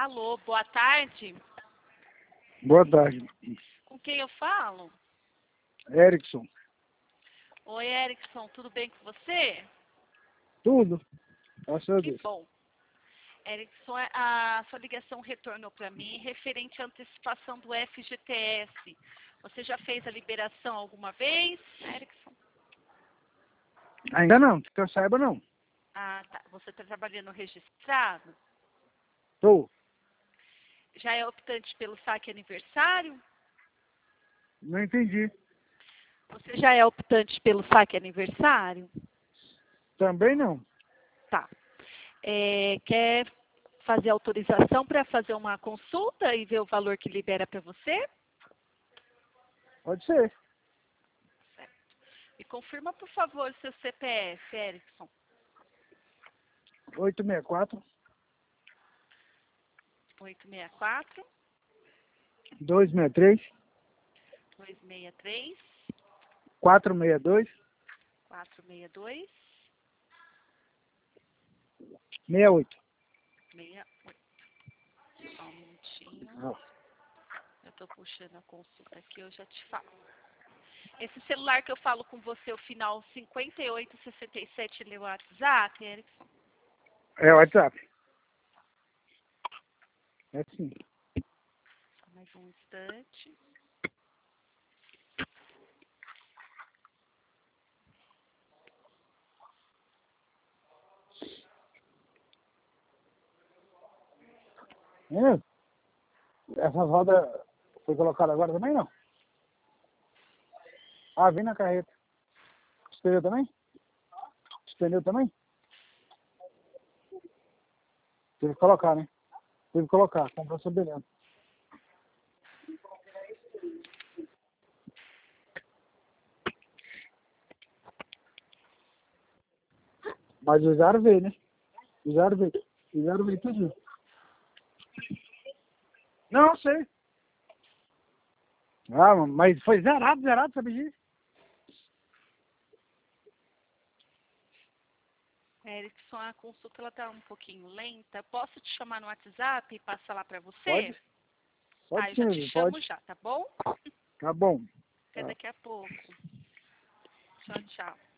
Alô, boa tarde. Boa tarde. Com quem eu falo? Erickson. Oi, Erickson, tudo bem com você? Tudo? Graças a Que Deus. bom. Erickson, a sua ligação retornou para mim referente à antecipação do FGTS. Você já fez a liberação alguma vez, Erickson? Ainda não, que eu saiba não. Ah, tá. Você está trabalhando registrado? Tô. Já é optante pelo saque aniversário? Não entendi. Você já é optante pelo saque aniversário? Também não. Tá. Quer fazer autorização para fazer uma consulta e ver o valor que libera para você? Pode ser. Certo. Me confirma, por favor, seu CPF, Erickson. 864 864 263 263 462 462 68. 68. Só um minutinho. Ó. Eu estou puxando a consulta aqui, eu já te falo. Esse celular que eu falo com você, o final 5867, ele é o WhatsApp, Erickson? É o WhatsApp. É sim. Só mais um instante. Menino, essas rodas foi colocada agora também não? Ah, vem na carreta. Os pneus também? Os pneus também? Teve que colocar, né? Teve que colocar, comprou soberano. Mas o zero veio, né? O zero veio. O zero veio tudo. Não, sei. Ah, mas foi zerado, sabe disso? Erickson, a consulta está um pouquinho lenta. Posso te chamar no WhatsApp e passar lá para você? Pode? Tá, Pode eu já te sim, chamo pode. já, tá bom? Tá bom. Até Tá. daqui a pouco. Tchau, tchau.